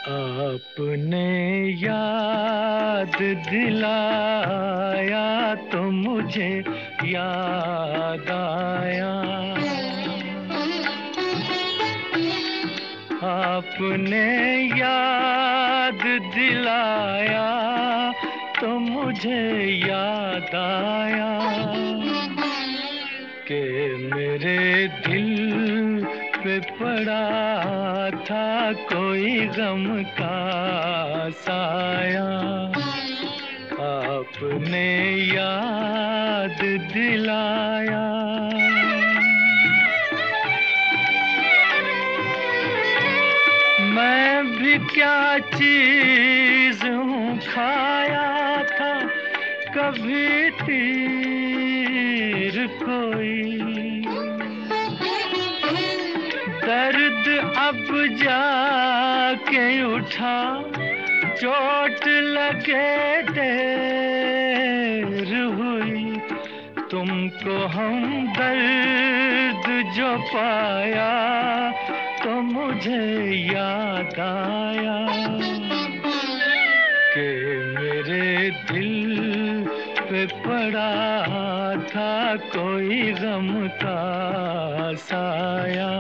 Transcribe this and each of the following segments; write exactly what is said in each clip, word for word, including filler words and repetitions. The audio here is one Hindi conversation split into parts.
आपने याद दिलाया तो मुझे याद आया। आपने याद दिलाया तो मुझे याद आया कि मेरे दिल पे पड़ा था कोई गम का साया। आपने याद दिलाया। मैं भी क्या चीज हूँ खाया था कभी तीर कोई। दर्द अब जाके उठा चोट लगे देर हुई। तुमको हम दर्द जो पाया तो मुझे याद आया कि मेरे दिल पे पड़ा था कोई गम का साया।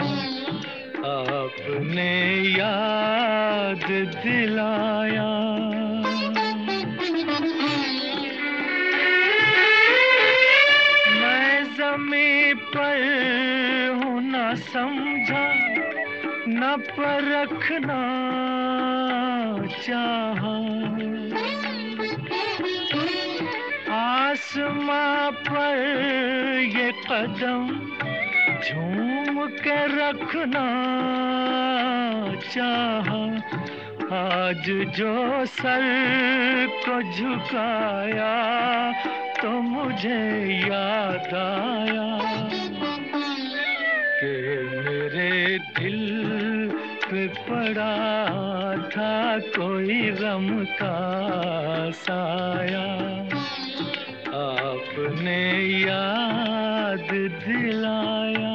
आपने याद दिलाया। मैं ज़मीं पर हूँ न समझा न परखना चाहा। आसमां पर ये कदम झूम के रखना चाहा। आज जो सर को झुकाया तो मुझे याद आया कि मेरे दिल पे पड़ा था कोई गम का साया। आपने याद दिलाया।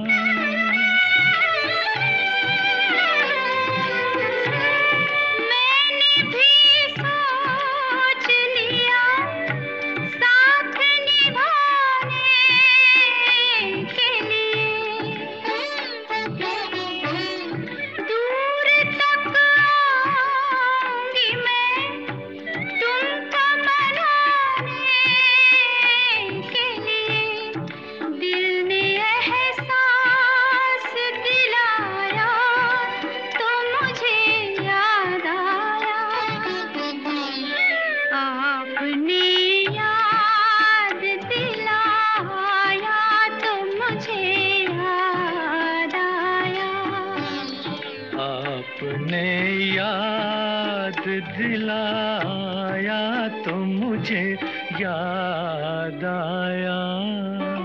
आपने याद दिलाया तो मुझे याद आया।